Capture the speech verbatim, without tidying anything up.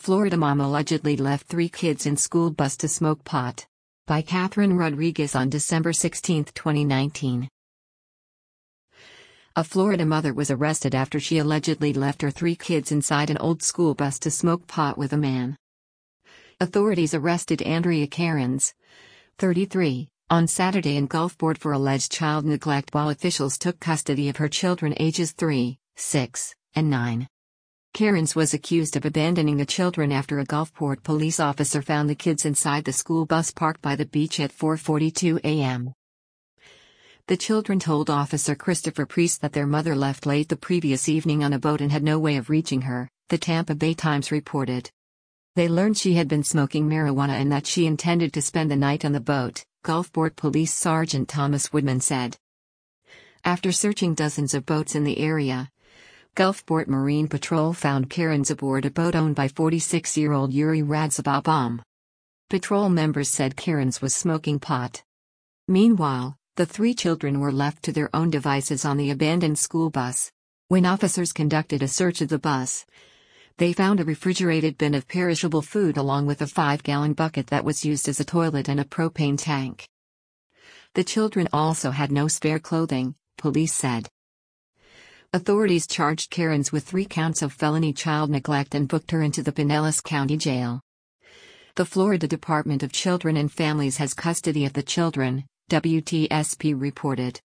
Florida mom allegedly left three kids in school bus to smoke pot. By Catherine Rodriguez on December sixteenth, twenty nineteen. A Florida mother was arrested after she allegedly left her three kids inside an old school bus to smoke pot with a man. Authorities arrested Andrea Cairns, thirty-three, on Saturday in Gulfport for alleged child neglect while officials took custody of her children ages three, six, and nine. Cairns was accused of abandoning the children after a Gulfport police officer found the kids inside the school bus parked by the beach at four forty-two a m The children told Officer Christopher Priest that their mother left late the previous evening on a boat and had no way of reaching her, the Tampa Bay Times reported. They learned she had been smoking marijuana and that she intended to spend the night on the boat, Gulfport Police Sergeant Thomas Woodman said. After searching dozens of boats in the area, Gulfport Marine Patrol found Cairns aboard a boat owned by forty-six-year-old Yuri Radzababam. Patrol members said Cairns was smoking pot. Meanwhile, the three children were left to their own devices on the abandoned school bus. When officers conducted a search of the bus, they found a refrigerated bin of perishable food along with a five-gallon bucket that was used as a toilet and a propane tank. The children also had no spare clothing, police said. Authorities charged Cairns with three counts of felony child neglect and booked her into the Pinellas County Jail. The Florida Department of Children and Families has custody of the children, W T S P reported.